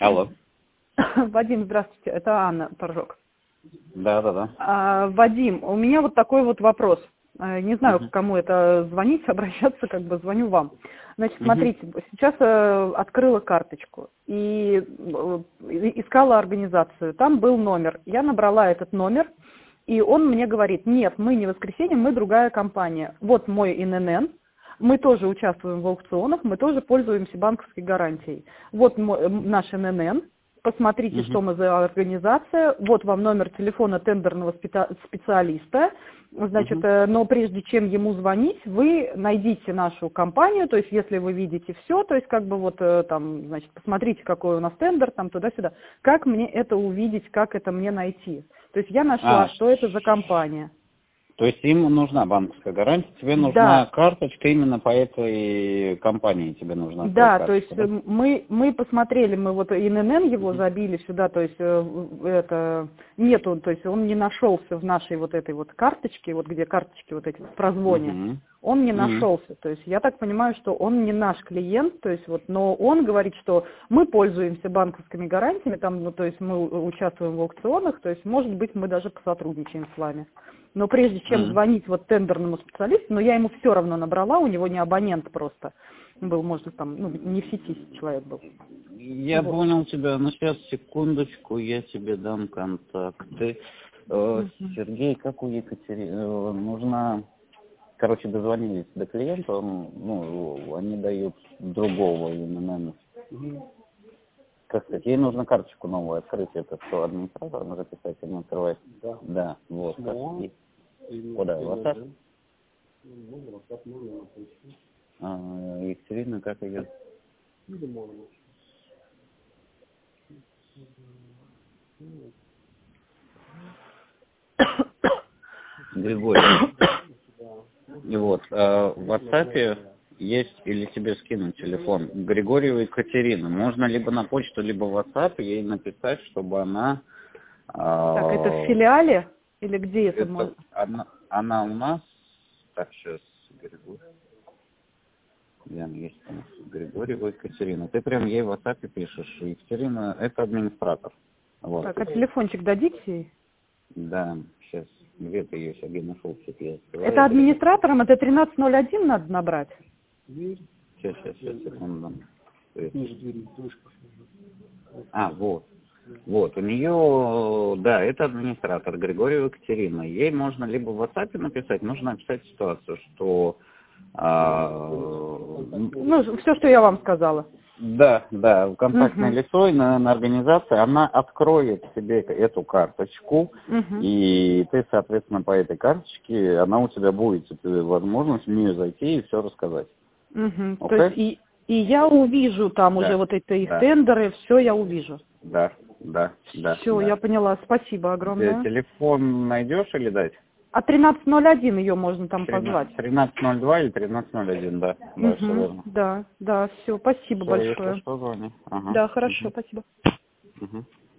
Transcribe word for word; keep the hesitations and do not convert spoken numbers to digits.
Алло. Вадим, здравствуйте, это Анна Торжок. Да, да, да. А, Вадим, у меня вот такой вот вопрос. Не знаю, Угу. к кому это звонить, обращаться, как бы звоню вам. Значит, Угу. смотрите, сейчас э, открыла карточку и э, искала организацию. Там был номер. Я набрала этот номер, и он мне говорит: нет, мы не воскресенье, мы другая компания. Вот мой эн эн эн. Мы тоже участвуем в аукционах, мы тоже пользуемся банковской гарантией. Вот мой, наш эн эн эн. Посмотрите, Угу. что мы за организация. Вот вам номер телефона тендерного специалиста. Значит, Угу. но прежде чем ему звонить, вы найдите нашу компанию, то есть если вы видите все, то есть как бы вот там, значит, посмотрите, какой у нас тендер, там туда-сюда. Как мне это увидеть, как это мне найти? То есть я нашла, А, что это за компания. то есть им нужна банковская гарантия, тебе нужна Да. карточка именно по этой компании, тебе нужна Да, твоя то есть карточка, да? мы, мы посмотрели, мы вот эн эн эн его Угу. забили сюда, то есть э, это нету, то есть он не нашелся в нашей вот этой вот карточке, вот где карточки вот эти в прозвоне, Угу. он не Угу. нашелся, то есть я так понимаю, что он не наш клиент, то есть вот, но он говорит, что мы пользуемся банковскими гарантиями, там, ну, то есть мы участвуем в аукционах, то есть может быть мы даже посотрудничаем с вами. Но прежде чем Угу. звонить вот тендерному специалисту, но я ему все равно набрала, у него не абонент просто был, может, там, ну, не в сети человек был. Я Вот. понял тебя, но сейчас, секундочку, я тебе дам контакты. Э, Мгм. Сергей, как у Екатерины, э, нужна, короче, дозвонились до клиента, он, ну, они дают другого именно. Как сказать, ей нужно карточку новую открыть, это что, администратор может писать, или не открывать? Да. Да, вот. Как, и, куда, WhatsApp? А, Екатерина, как ее? Григорий. И вот, а, в WhatsApp есть, или тебе скинуть телефон, Григорьева Екатерина. Можно либо на почту, либо в WhatsApp ей написать, чтобы она... А, Так, это в филиале или где это, это можно? она, она у нас... Так, сейчас, Григорий. Ян, есть у нас Григорьева Екатерина. Ты прям ей в WhatsApp пишешь. Екатерина, это администратор. Вот. Так, а телефончик дадите ей? Да, сейчас. Где ты ее, Сергей, нашел? Я Это администратором, это тринадцать ноль один надо набрать? Сейчас, сейчас, сейчас, секунду. А, вот. Вот, у нее, да, это администратор Григорьева Екатерина. Ей можно либо в WhatsApp написать, нужно написать ситуацию, что... А, ну, все, что я вам сказала. Да, да, контактное Угу. лицо и на, на организации, она откроет себе эту карточку, Угу. и ты, соответственно, по этой карточке, она у тебя будет, возможность в нее зайти и все рассказать. Угу. То Окей? есть и, и я увижу там Да, уже вот это их да, тендеры, все я увижу. да, да, да, Все, да. я поняла, спасибо огромное. Телефон найдешь или дать? А тринадцать ноль один ее можно там позвать? тринадцать ноль два или тринадцать ноль один, да, да, все Угу. верно. Да, да, все, спасибо Все, если большое. что, звони. Ага. Да, хорошо, Угу. спасибо. Угу.